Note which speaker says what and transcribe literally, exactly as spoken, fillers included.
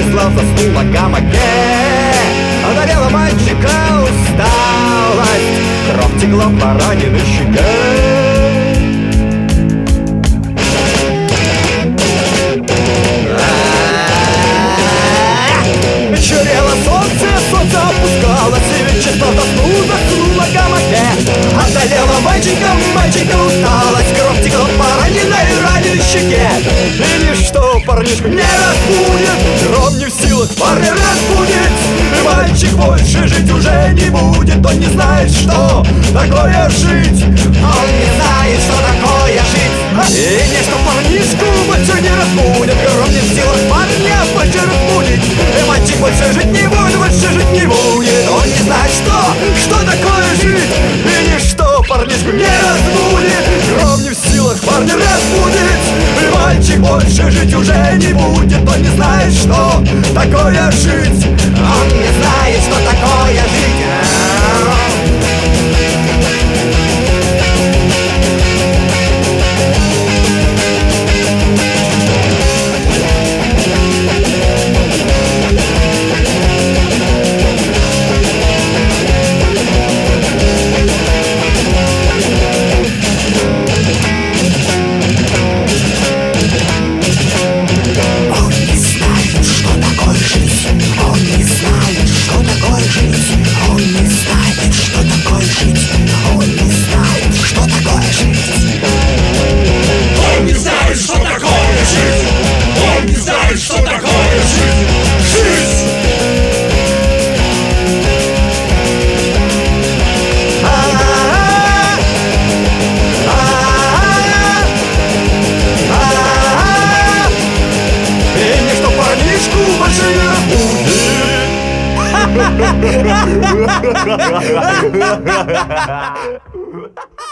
Speaker 1: исчезла, заснула в гамаке. Одолела мальчика усталость, кровь текла по раненой щеке. Вечерело солнце, солнце опускалось, и ведь честно заснул, заснула в гамаке. Одолела мальчика, мальчика усталость, кровь текла по раненой раненой щеке. И ничто парнишку не разбудит, гром не в силах парня разбудить. И мальчик больше жить уже не будет, он не знает, что такое жить. Он не знает, что такое жить. И ничто парнишку больше не разбудит, гром не в силах парня больше разбудить. И мальчик больше жить не будет, больше жить не будет. Он не знает, что, что такое жить. И ничто парнишку не разбудит, гром не в силах парня разбудить. И мальчик больше жить уже не будет, он не знает, что такое жить. Он не знает, что такое жить.
Speaker 2: Ha ha ha ha ha!